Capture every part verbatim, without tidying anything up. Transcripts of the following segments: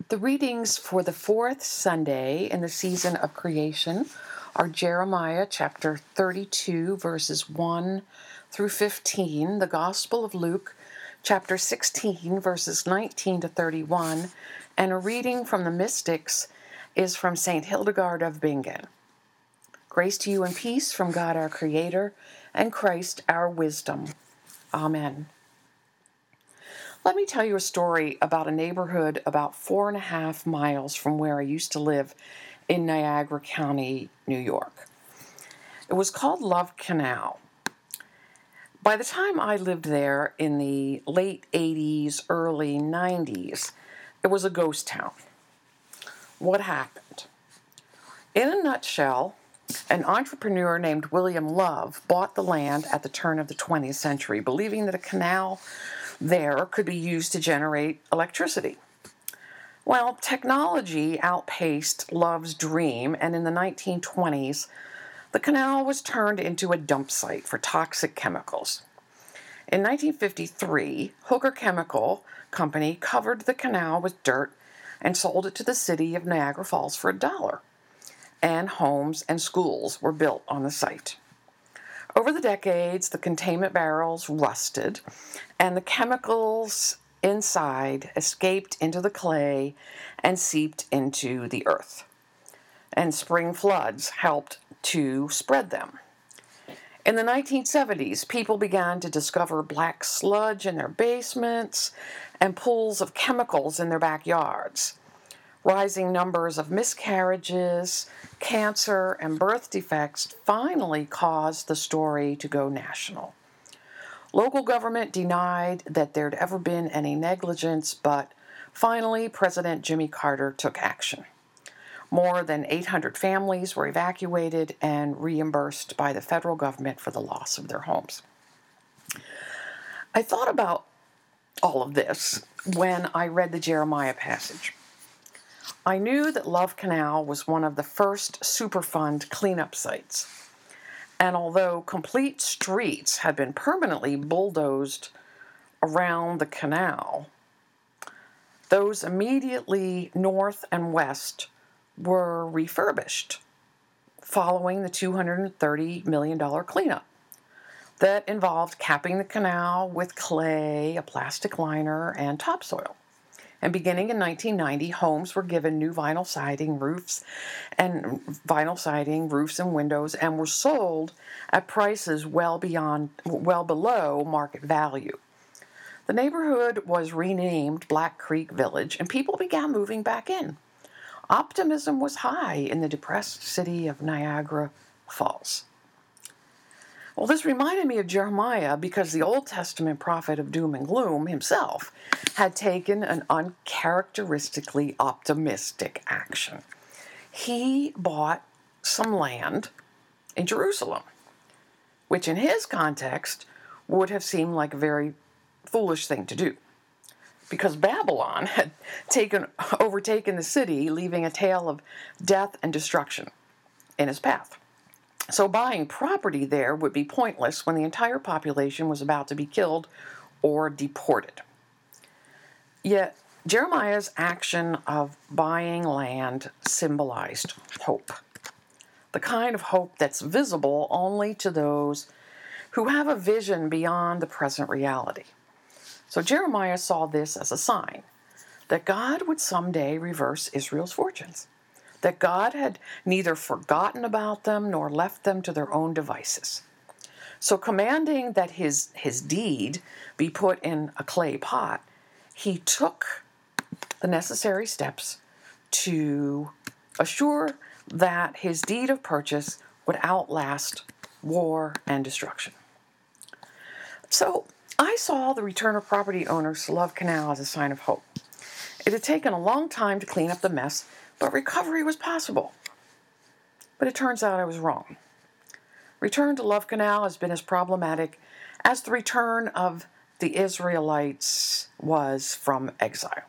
The readings for the fourth Sunday in the season of creation are Jeremiah chapter thirty-two, verses one through fifteen, the Gospel of Luke chapter sixteen, verses nineteen to thirty-one, and a reading from the Mystics is from Saint Hildegard of Bingen. Grace to you and peace from God our Creator and Christ our wisdom. Amen. Let me tell you a story about a neighborhood about four and a half miles from where I used to live in Niagara County, New York. It was called Love Canal. By the time I lived there in the late eighties, early nineties, it was a ghost town. What happened? In a nutshell, an entrepreneur named William Love bought the land at the turn of the twentieth century, believing that a canal there could be used to generate electricity. Well, technology outpaced Love's dream, and in the nineteen twenties, the canal was turned into a dump site for toxic chemicals. In nineteen fifty-three, Hooker Chemical Company covered the canal with dirt and sold it to the city of Niagara Falls for a dollar, and homes and schools were built on the site. Over the decades, the containment barrels rusted, and the chemicals inside escaped into the clay and seeped into the earth. And spring floods helped to spread them. In the nineteen seventies, people began to discover black sludge in their basements and pools of chemicals in their backyards. Rising numbers of miscarriages, cancer, and birth defects finally caused the story to go national. Local government denied that there'd ever been any negligence, but finally President Jimmy Carter took action. More than eight hundred families were evacuated and reimbursed by the federal government for the loss of their homes. I thought about all of this when I read the Jeremiah passage. I knew that Love Canal was one of the first Superfund cleanup sites, and although complete streets had been permanently bulldozed around the canal, those immediately north and west were refurbished following the two hundred thirty million dollars cleanup that involved capping the canal with clay, a plastic liner, and topsoil. And beginning in nineteen ninety, homes were given new vinyl siding roofs and vinyl siding roofs and windows, and were sold at prices well beyond, well below market value. The neighborhood was renamed Black Creek Village, and people began moving back in. Optimism was high in the depressed city of Niagara Falls. Well, this reminded me of Jeremiah because the Old Testament prophet of doom and gloom himself had taken an uncharacteristically optimistic action. He bought some land in Jerusalem, which in his context would have seemed like a very foolish thing to do, because Babylon had taken overtaken the city, leaving a tale of death and destruction in his path. So buying property there would be pointless when the entire population was about to be killed or deported. Yet Jeremiah's action of buying land symbolized hope, the kind of hope that's visible only to those who have a vision beyond the present reality. So Jeremiah saw this as a sign that God would someday reverse Israel's fortunes, that God had neither forgotten about them nor left them to their own devices. So commanding that his, his deed be put in a clay pot, he took the necessary steps to assure that his deed of purchase would outlast war and destruction. So I saw the return of property owners to Love Canal as a sign of hope. It had taken a long time to clean up the mess, but recovery was possible. But it turns out I was wrong. Return to Love Canal has been as problematic as the return of the Israelites was from exile.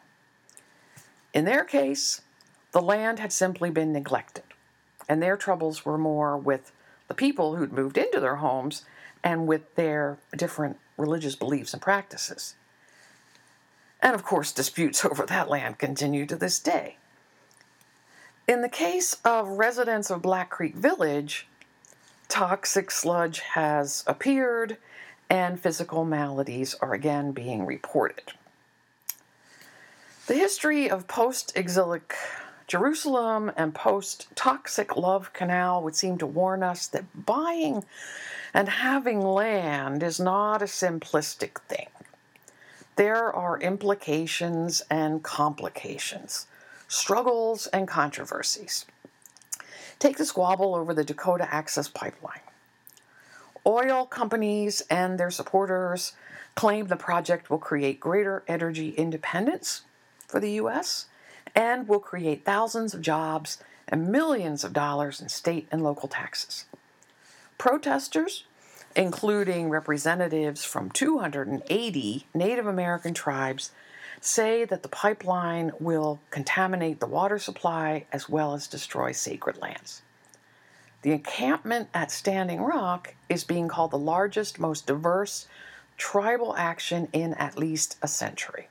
In their case, the land had simply been neglected, and their troubles were more with the people who'd moved into their homes and with their different religious beliefs and practices. And of course, disputes over that land continue to this day. In the case of residents of Black Creek Village, toxic sludge has appeared and physical maladies are again being reported. The history of post-exilic Jerusalem and post-toxic Love Canal would seem to warn us that buying and having land is not a simplistic thing. There are implications and complications, struggles and controversies. Take the squabble over the Dakota Access Pipeline. Oil companies and their supporters claim the project will create greater energy independence for the U S and will create thousands of jobs and millions of dollars in state and local taxes. Protesters, including representatives from two hundred eighty Native American tribes, say that the pipeline will contaminate the water supply as well as destroy sacred lands. The encampment at Standing Rock is being called the largest, most diverse tribal action in at least a century.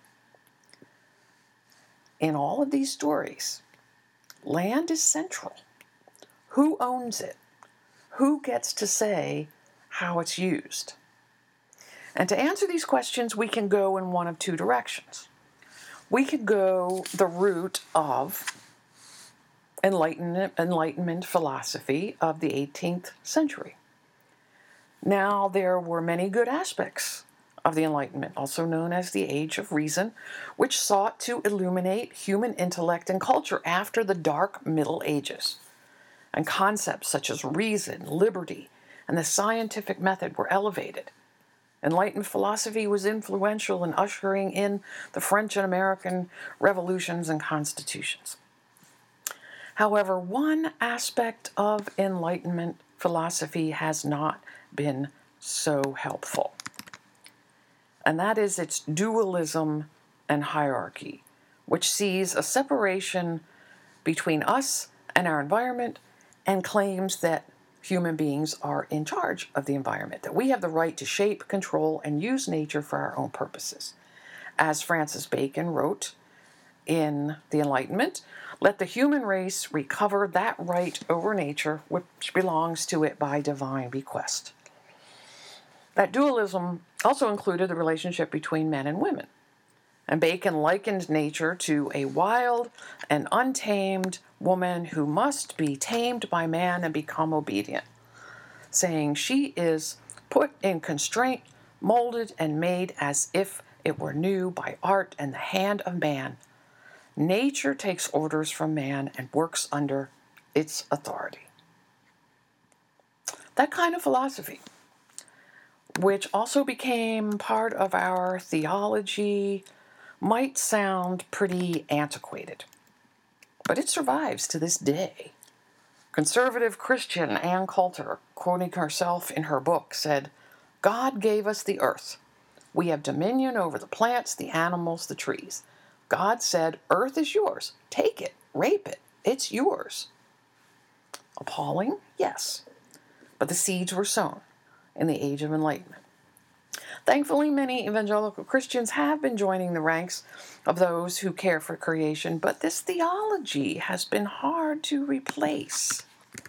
In all of these stories, land is central. Who owns it? Who gets to say how it's used? And to answer these questions, we can go in one of two directions. We could go the route of Enlightenment, Enlightenment philosophy of the eighteenth century. Now, there were many good aspects of the Enlightenment, also known as the Age of Reason, which sought to illuminate human intellect and culture after the Dark Middle Ages. And concepts such as reason, liberty, and the scientific method were elevated. Enlightened philosophy was influential in ushering in the French and American revolutions and constitutions. However, one aspect of Enlightenment philosophy has not been so helpful, and that is its dualism and hierarchy, which sees a separation between us and our environment and claims that human beings are in charge of the environment, that we have the right to shape, control, and use nature for our own purposes. As Francis Bacon wrote in The Enlightenment, let the human race recover that right over nature which belongs to it by divine bequest. That dualism also included the relationship between men and women. And Bacon likened nature to a wild and untamed woman who must be tamed by man and become obedient, saying she is put in constraint, molded and made as if it were new by art and the hand of man. Nature takes orders from man and works under its authority. That kind of philosophy, which also became part of our theology, might sound pretty antiquated, but it survives to this day. Conservative Christian Ann Coulter, quoting herself in her book, said, "God gave us the earth. We have dominion over the plants, the animals, the trees. God said, earth is yours. Take it, rape it. It's yours." Appalling? Yes. But the seeds were sown in the Age of Enlightenment. Thankfully, many evangelical Christians have been joining the ranks of those who care for creation, but this theology has been hard to replace.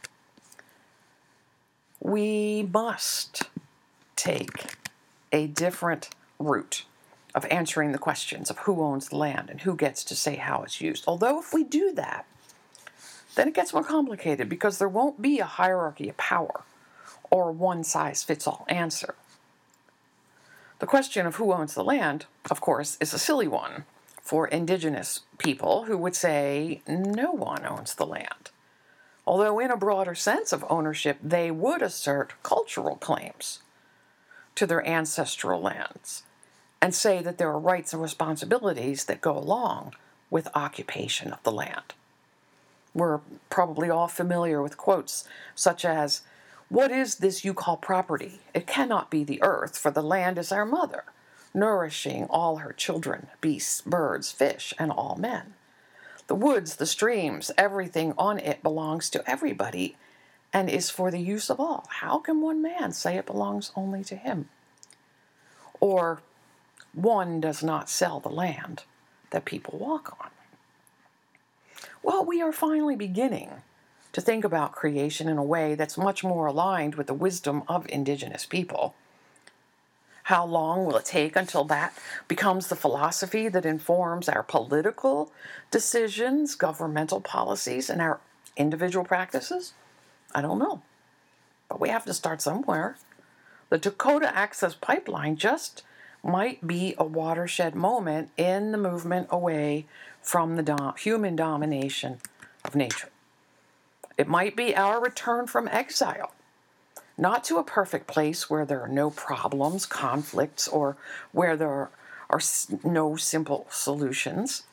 We must take a different route of answering the questions of who owns the land and who gets to say how it's used. Although if we do that, then it gets more complicated because there won't be a hierarchy of power or a one-size-fits-all answer. The question of who owns the land, of course, is a silly one for indigenous people who would say no one owns the land. Although in a broader sense of ownership, they would assert cultural claims to their ancestral lands and say that there are rights and responsibilities that go along with occupation of the land. We're probably all familiar with quotes such as, "What is this you call property? It cannot be the earth, for the land is our mother, nourishing all her children, beasts, birds, fish, and all men. The woods, the streams, everything on it belongs to everybody and is for the use of all. How can one man say it belongs only to him?" Or, one does not sell the land that people walk on. Well, we are finally beginning to think about creation in a way that's much more aligned with the wisdom of indigenous people. How long will it take until that becomes the philosophy that informs our political decisions, governmental policies, and our individual practices? I don't know. But we have to start somewhere. The Dakota Access Pipeline just might be a watershed moment in the movement away from the dom- human domination of nature. It might be our return from exile, not to a perfect place where there are no problems, conflicts, or where there are no simple solutions.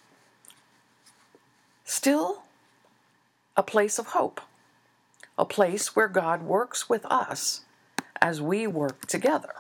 Still, a place of hope, a place where God works with us as we work together.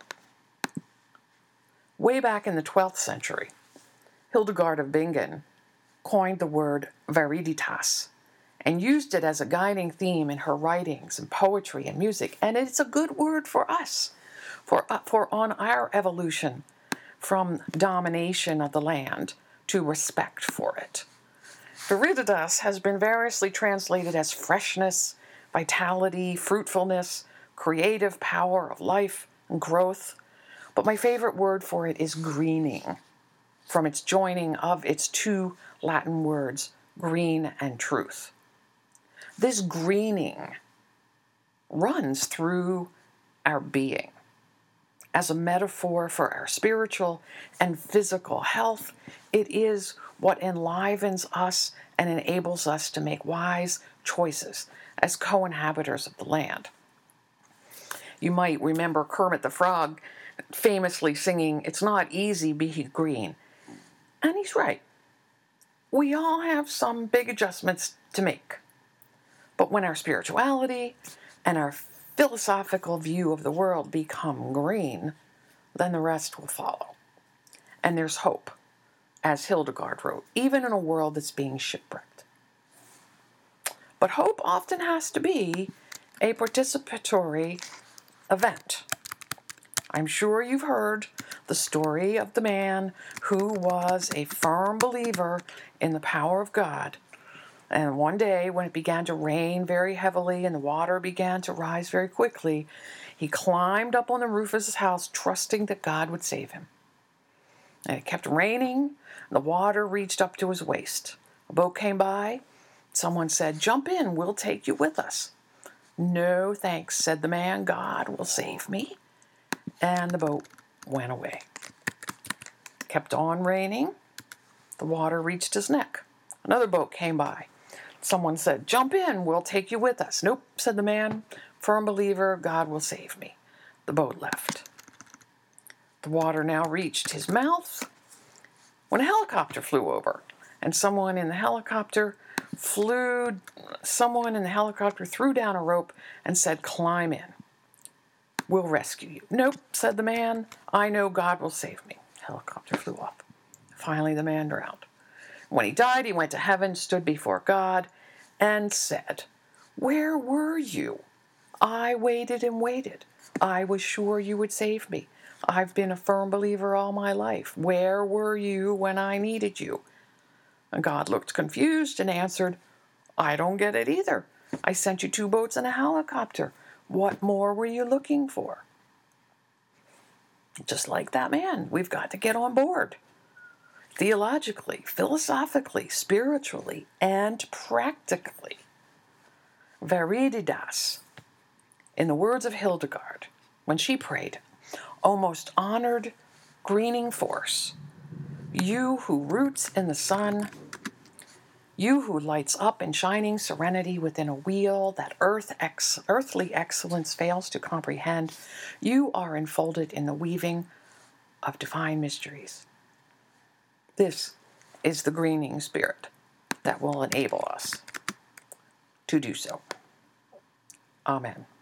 Way back in the twelfth century, Hildegard of Bingen coined the word viriditas and used it as a guiding theme in her writings and poetry and music. And it's a good word for us, for, uh, for on our evolution from domination of the land to respect for it. Viriditas has been variously translated as freshness, vitality, fruitfulness, creative power of life and growth. But my favorite word for it is greening, from its joining of its two Latin words, green and truth. This greening runs through our being as a metaphor for our spiritual and physical health. It is what enlivens us and enables us to make wise choices as co-inhabitants of the land. You might remember Kermit the Frog famously singing, "It's not easy being green." And he's right. We all have some big adjustments to make. But when our spirituality and our philosophical view of the world become green, then the rest will follow. And there's hope, as Hildegard wrote, even in a world that's being shipwrecked. But hope often has to be a participatory event. I'm sure you've heard the story of the man who was a firm believer in the power of God. And one day, when it began to rain very heavily and the water began to rise very quickly, he climbed up on the roof of his house, trusting that God would save him. And it kept raining, and the water reached up to his waist. A boat came by. Someone said, "Jump in, we'll take you with us." "No, thanks," said the man. "God will save me." And the boat went away. It kept on raining. The water reached his neck. Another boat came by. Someone said, "Jump in, we'll take you with us." "Nope," said the man. "Firm believer, God will save me." The boat left. The water now reached his mouth when a helicopter flew over, and someone in the helicopter flew, someone in the helicopter threw down a rope and said, "Climb in. We'll rescue you." "Nope," said the man. "I know God will save me." The helicopter flew off. Finally, the man drowned. When he died, he went to heaven, stood before God, and said, "Where were you? I waited and waited. I was sure you would save me. I've been a firm believer all my life. Where were you when I needed you?" And God looked confused and answered, "I don't get it either. I sent you two boats and a helicopter. What more were you looking for?" Just like that man, we've got to get on board. Theologically, philosophically, spiritually, and practically. Viriditas, in the words of Hildegard, when she prayed, "O most honored greening force, you who roots in the sun, you who lights up in shining serenity within a wheel that earth ex- earthly excellence fails to comprehend, you are enfolded in the weaving of divine mysteries." This is the greening spirit that will enable us to do so. Amen.